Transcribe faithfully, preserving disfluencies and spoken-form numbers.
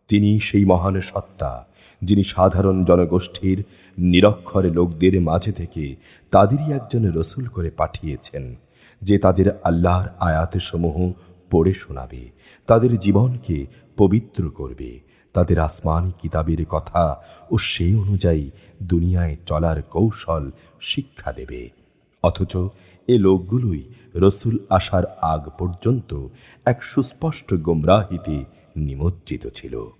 তিনি সেই মহান সত্তা, যিনি সাধারণ জনগোষ্ঠীর নিরক্ষর লোকদের মাঝে থেকে তাদেরই একজন রসুল করে পাঠিয়েছেন, যে তাদের আল্লাহর আয়াতসমূহ পড়ে শোনাবে, তাদের জীবনকে পবিত্র করবে, তাদের আসমানি কিতাবের কথা ও সেই অনুযায়ী দুনিয়ায় চলার কৌশল শিক্ষা দেবে। অথচ এ লোকগুলোই রসুল আসার আগ পর্যন্ত এক সুস্পষ্ট গোমরাহিতে নিমজ্জিত ছিল।